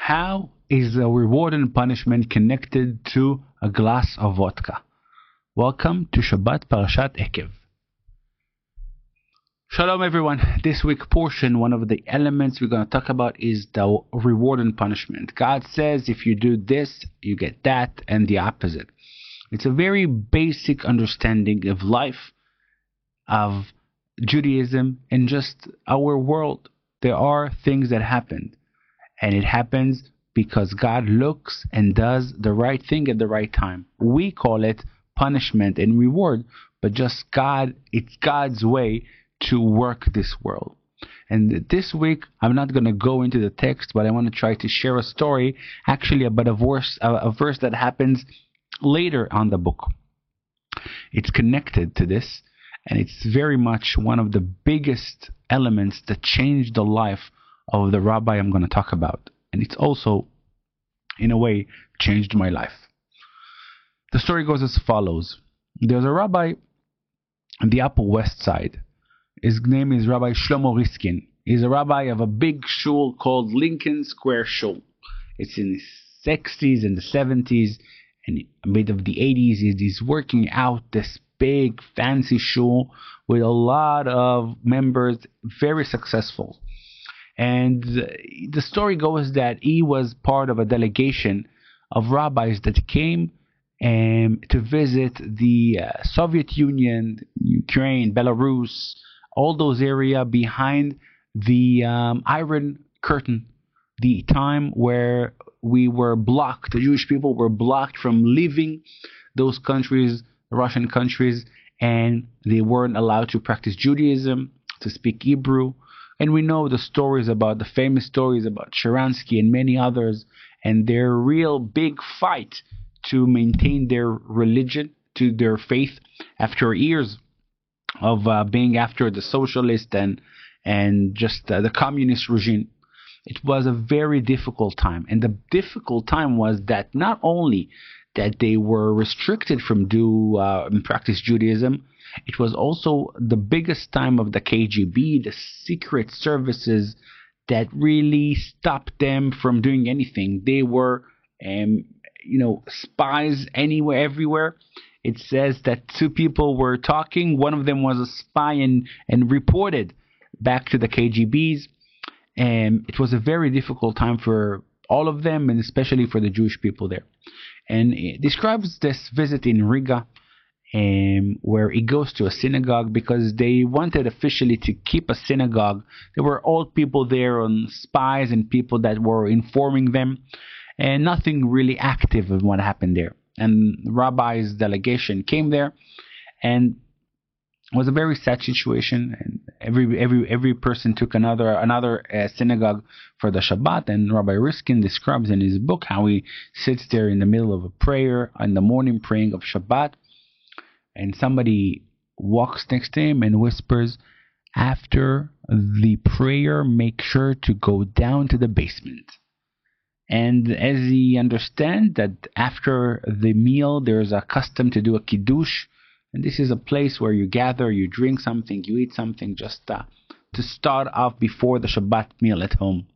How is a reward and punishment connected to a glass of vodka? Welcome to Shabbat Parashat Ekev. Shalom everyone. This week portion, one of the elements we're going to talk about is the reward and punishment. God says if you do this, you get that, and the opposite. It's a very basic understanding of life, of Judaism, and just our world. There are things that happen, and it happens because God looks and does the right thing at the right time. We call it punishment and reward, but just God, it's God's way to work this world. And this week, I'm not going to go into the text, but I want to try to share a story, actually about a verse that happens later on the book. It's connected to this, and it's very much one of the biggest elements that changed the life of the rabbi I'm going to talk about. And it's also, in a way, changed my life. The story goes as follows. There's a rabbi on the Upper West Side. His name is Rabbi Shlomo Riskin. He's a rabbi of a big shul called Lincoln Square Shul. It's in the 60s and the 70s and a bit of the 80s. He's working out this big fancy shul with a lot of members, very successful. And the story goes that he was part of a delegation of rabbis that came to visit the Soviet Union, Ukraine, Belarus, all those areas behind the Iron Curtain, the time where we were blocked, the Jewish people were blocked from leaving those countries, Russian countries, and they weren't allowed to practice Judaism, to speak Hebrew. And we know the stories about, the famous stories about Sharansky and many others, and their real big fight to maintain their religion, to their faith, after years of being after the socialist and just the communist regime. It was a very difficult time. And the difficult time was that not only that they were restricted from practice Judaism, it was also the biggest time of the KGB, the secret services, that really stopped them from doing anything. They were, spies anywhere, everywhere. It says that two people were talking. One of them was a spy and reported back to the KGBs. And it was a very difficult time for all of them, and especially for the Jewish people there. And it describes this visit in Riga, where he goes to a synagogue because they wanted officially to keep a synagogue. There were old people there, and spies and people that were informing them, and nothing really active of what happened there. And the rabbi's delegation came there, and it was a very sad situation. And every person took another synagogue for the Shabbat. And Rabbi Riskin describes in his book how he sits there in the middle of a prayer in the morning, praying of Shabbat, and somebody walks next to him and whispers, "After the prayer, make sure to go down to the basement." And as he understands that after the meal, there's a custom to do a kiddush. And this is a place where you gather, you drink something, you eat something, just to start off before the Shabbat meal at home.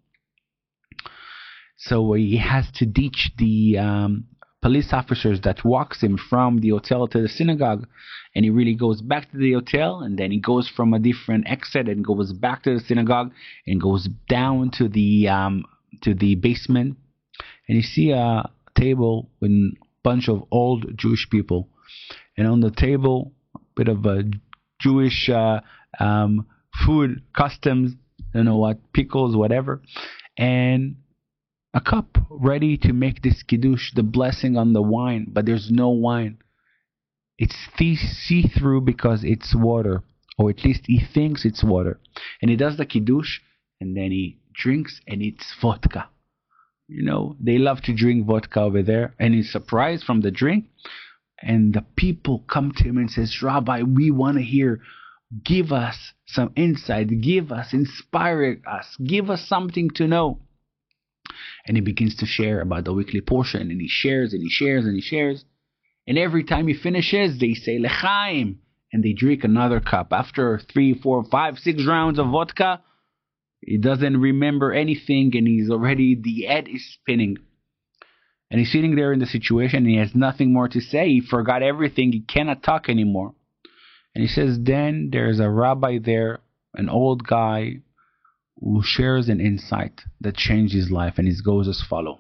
So he has to teach the police officers that walks him from the hotel to the synagogue. And he really goes back to the hotel, and then he goes from a different exit and goes back to the synagogue and goes down to the basement. And you see a table with a bunch of old Jewish people. And on the table, a bit of a Jewish food customs, I don't know what, pickles, whatever. And a cup ready to make this kiddush, the blessing on the wine, but there's no wine. It's see-through because it's water, or at least he thinks it's water. And he does the kiddush, and then he drinks, and it's vodka. They love to drink vodka over there, and he's surprised from the drink. And the people come to him and says, "Rabbi, we want to hear. Give us some insight. Inspire us. Give us something to know." And he begins to share about the weekly portion, and he shares and he shares and he shares. And every time he finishes, they say L'chaim, and they drink another cup. After 3, 4, 5, 6 rounds of vodka, He doesn't remember anything, and the head is spinning. And he's sitting there in the situation, and he has nothing more to say. He forgot everything. He cannot talk anymore. And he says, then there's a rabbi there, an old guy, who shares an insight that changed his life, and it goes as follows.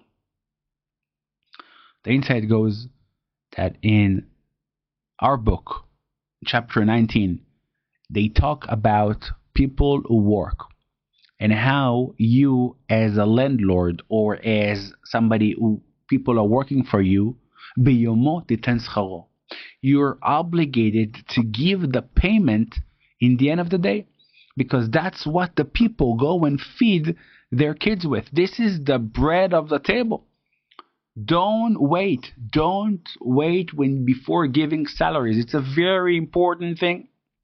The insight goes that in our book, chapter 19, they talk about people who work and how you, as a landlord or as somebody who people are working for you, you're obligated to give the payment in the end of the day, because that's what the people go and feed their kids with. This is the bread of the table. Don't wait before giving salaries. It's a very important thing.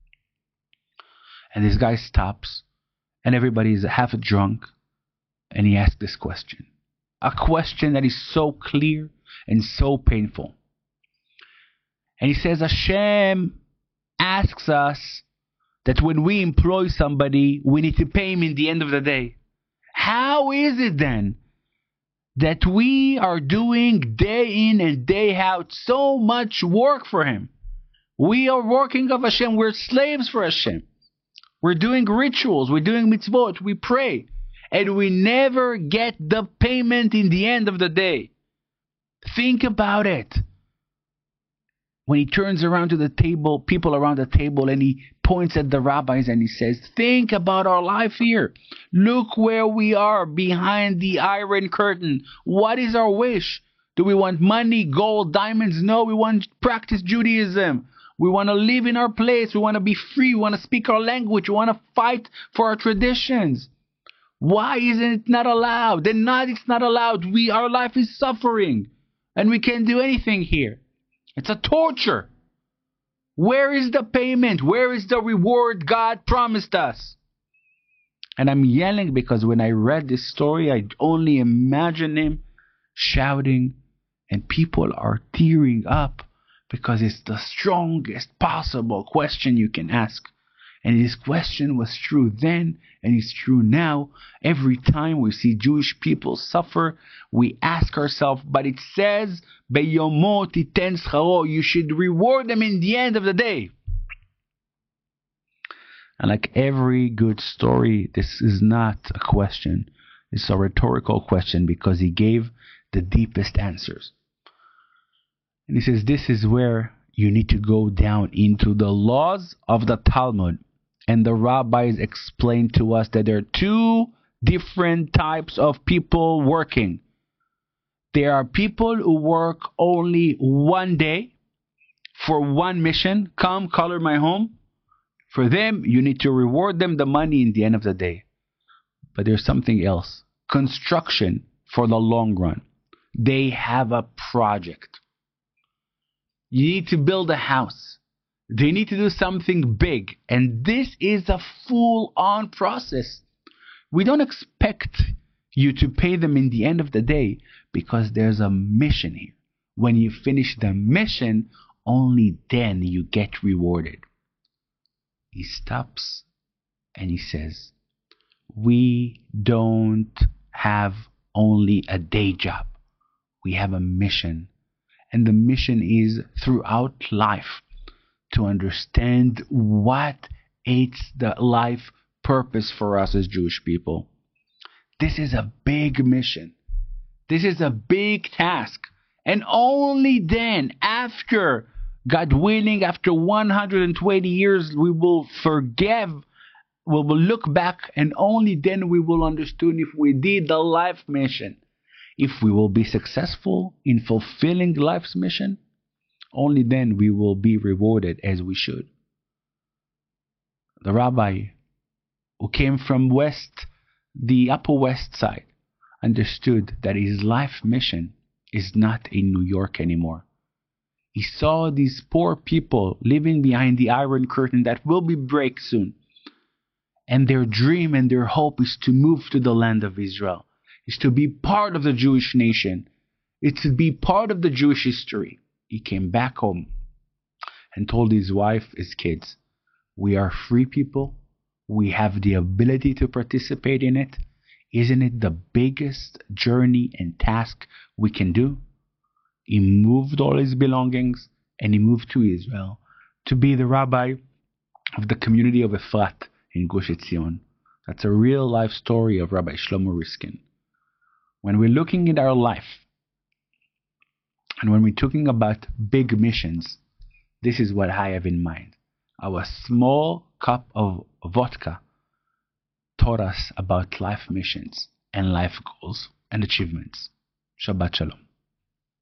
And this guy stops, and everybody is half drunk, and he asks this question. A question that is so clear and so painful. And he says, Hashem asks us that when we employ somebody, we need to pay him in the end of the day. How is it then that we are doing day in and day out so much work for him? We are working of Hashem. We're slaves for Hashem. We're doing rituals. We're doing mitzvot. We pray. And we never get the payment in the end of the day. Think about it. When he turns around to the table, people around the table, and he points at the rabbis and he says, think about our life here. Look where we are behind the iron curtain. What is our wish? Do we want money, gold, diamonds? No, we want to practice Judaism. We want to live in our place. We want to be free. We want to speak our language. We want to fight for our traditions. Why isn't it not allowed? Then it's not allowed. Our life is suffering, and we can't do anything here. It's a torture. Where is the payment? Where is the reward God promised us? And I'm yelling because when I read this story, I only imagine him shouting, and people are tearing up because it's the strongest possible question you can ask. And this question was true then, and it's true now. Every time we see Jewish people suffer, we ask ourselves, but it says, Beyomo titen scharo, you should reward them in the end of the day. And like every good story, this is not a question. It's a rhetorical question because he gave the deepest answers. And he says, this is where you need to go down into the laws of the Talmud. And the rabbis explain to us that there are two different types of people working. There are people who work only one day for one mission. Come, color my home. For them, you need to reward them the money in the end of the day. But there's something else. Construction for the long run. They have a project. You need to build a house. They need to do something big. And this is a full-on process. We don't expect you to pay them in the end of the day because there's a mission here. When you finish the mission, only then you get rewarded. He stops and he says, we don't have only a day job. We have a mission. And the mission is throughout life to understand what it's the life purpose for us as Jewish people. This is a big mission. This is a big task. And only then, after, God willing, after 120 years, we will forgive, we will look back, and only then we will understand if we did the life mission. If we will be successful in fulfilling life's mission, only then we will be rewarded as we should. The rabbi who came from the Upper West Side, understood that his life mission is not in New York anymore. He saw these poor people living behind the iron curtain that will be break soon. And their dream and their hope is to move to the land of Israel. Is to be part of the Jewish nation. It's to be part of the Jewish history. He came back home and told his wife, his kids, we are free people. We have the ability to participate in it. Isn't it the biggest journey and task we can do? He moved all his belongings and he moved to Israel to be the rabbi of the community of Efrat in Gush Etzion. That's a real life story of Rabbi Shlomo Riskin. When we're looking at our life and when we're talking about big missions, this is what I have in mind. Our small cup of vodka taught us about life missions and life goals and achievements. Shabbat Shalom.